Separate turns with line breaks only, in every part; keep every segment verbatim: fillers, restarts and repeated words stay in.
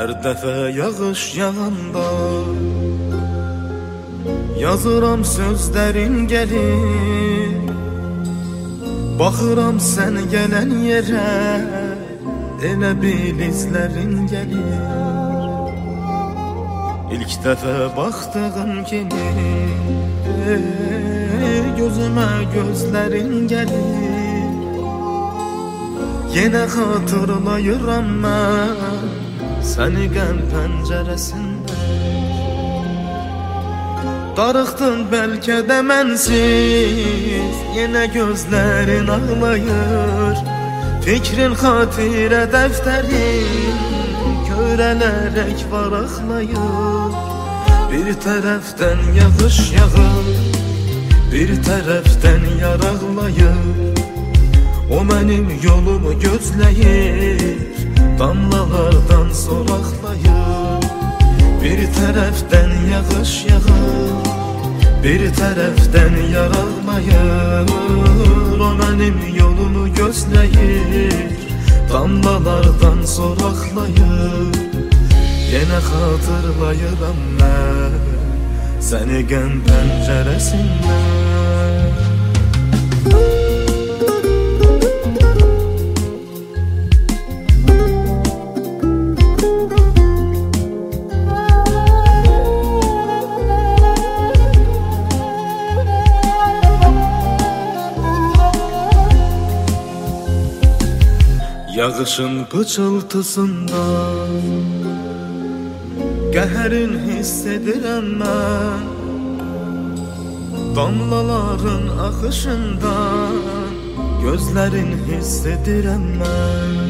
Hər dəfə yağış yağanda yazıram sözlərin gəlir. Baxıram sən gələn yerə, elə bil izlərin gəlir. İlk dəfə baxdığım kimi gözümə gözlərin gəlir. Yenə xatırlayıram mən səni qəm pəncərəsində. Darıxdın bəlkə də mənsiz, yenə gözlərin ağlayır. Fikrin xatirə dəftərin körələrək varaqlayır. Bir tərəfdən yağış yağır, bir tərəfdən yaraqlayır. O mənim yolumu gözləyir, damlalardan soraqlayır. Bir tərəfdən yağış yağır, bir tərəfdən yaraqlayır. O mənim yolumu gözləyir, damlalardan soraqlayır. Yenə xatırlayıram mən səni qəm pəncərəsindən. Yağışın pıçıltısından qəhərin hiss edirəm mən. Damlaların axışından gözlərin hiss edirəm mən.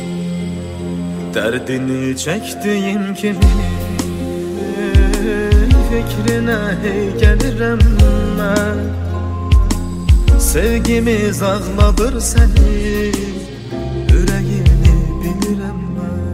Dərdini çəkdiyim kimi fikrinə hey gəlirəm mən. Sevgimiz ağladır səni, ürəyini bilirəm mən.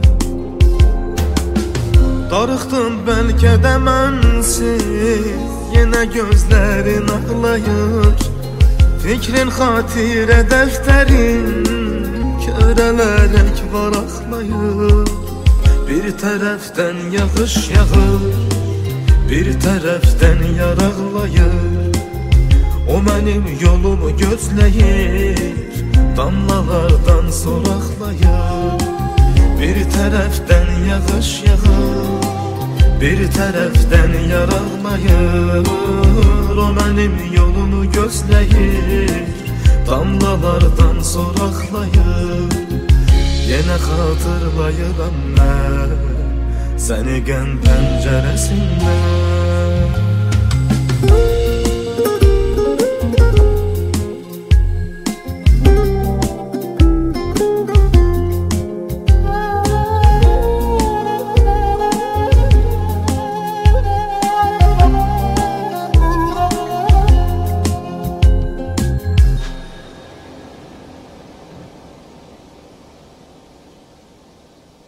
Darıxdın bəlkə də mənsiz, yenə gözlərin ağlayır. Fikrin xatirə dəftərin körələrək varaqlayır. Bir tərəfdən yağış yağır, bir tərəfdən yaraqlayır. O mənim yolumu gözləyir, damlalardan soraqlayır. Bir tərəfdən yağış yağır, bir tərəfdən yaraqlayır. O mənim yolumu gözləyir, damlalardan soraqlayır. Yenə xatırlayıram mən səni qəm pəncərəsindən.